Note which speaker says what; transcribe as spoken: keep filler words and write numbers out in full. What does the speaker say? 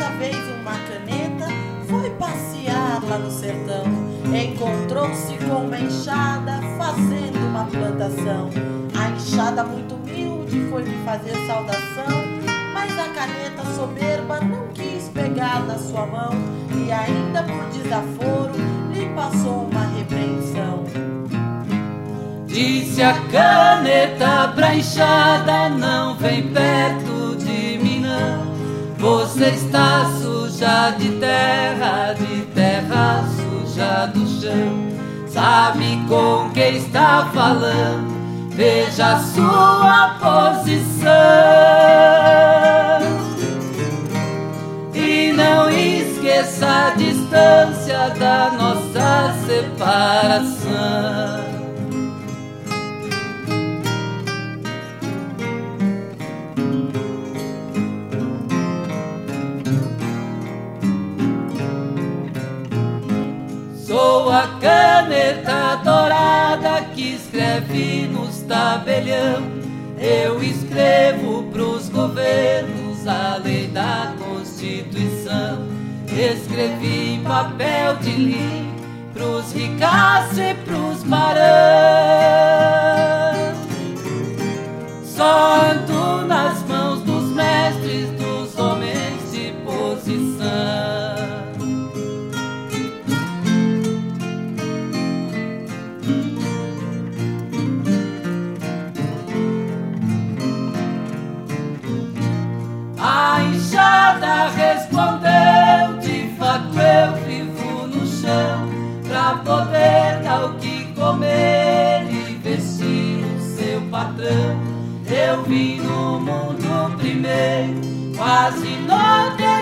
Speaker 1: vez uma caneta foi passear lá no sertão. Encontrou-se com uma enxada fazendo uma plantação. A enxada, muito humilde, foi lhe fazer saudação, mas a caneta soberba não quis pegar na sua mão e ainda por desaforo lhe passou uma repreensão.
Speaker 2: Disse a caneta pra enxada: não vem perto de mim não, você está suja de terra, de terra suja do chão. Sabe com quem está falando? Veja a sua posição e não esqueça a distância da nossa separação. Sou a caneta dourada que escreve nos tabelião. Eu escrevo pros governos a lei da Constituição. Escrevi em papel de linho pros ricaços e pros barões. Só ando nas mãos dos mestres, dos homens de posição. A enxada respondeu: de fato eu vivo no chão, pra poder dar o que comer e vestir o seu patrão. Eu vim no mundo primeiro, quase não tem